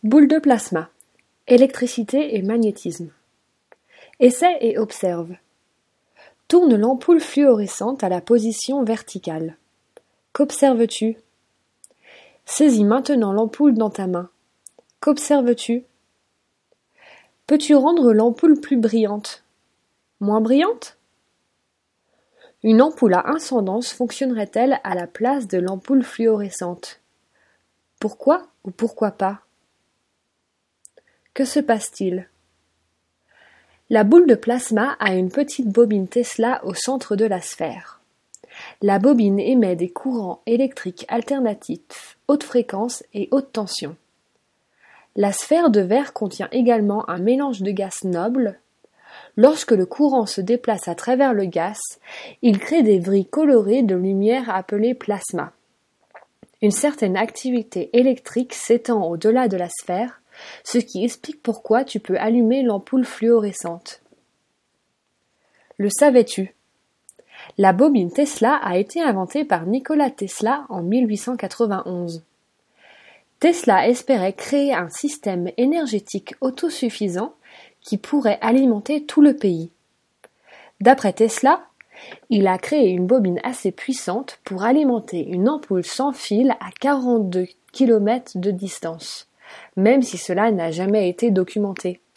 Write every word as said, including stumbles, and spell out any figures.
Boule de plasma, électricité et magnétisme. Essaie et observe. Tourne l'ampoule fluorescente à la position verticale. Qu'observes-tu? Saisis maintenant l'ampoule dans ta main. Qu'observes-tu? Peux-tu rendre l'ampoule plus brillante? Moins brillante? Une ampoule à incandescence fonctionnerait-elle à la place de l'ampoule fluorescente? Pourquoi ou pourquoi pas? Que se passe-t-il? La boule de plasma a une petite bobine Tesla au centre de la sphère. La bobine émet des courants électriques alternatifs, haute fréquence et haute tension. La sphère de verre contient également un mélange de gaz noble. Lorsque le courant se déplace à travers le gaz, il crée des vrilles colorées de lumière appelées plasma. Une certaine activité électrique s'étend au-delà de la sphère, ce qui explique pourquoi tu peux allumer l'ampoule fluorescente. Le savais-tu? La bobine Tesla a été inventée par Nikola Tesla en mille huit cent quatre-vingt-onze. Tesla espérait créer un système énergétique autosuffisant qui pourrait alimenter tout le pays. D'après Tesla, il a créé une bobine assez puissante pour alimenter une ampoule sans fil à quarante-deux kilomètres de distance, même si cela n'a jamais été documenté.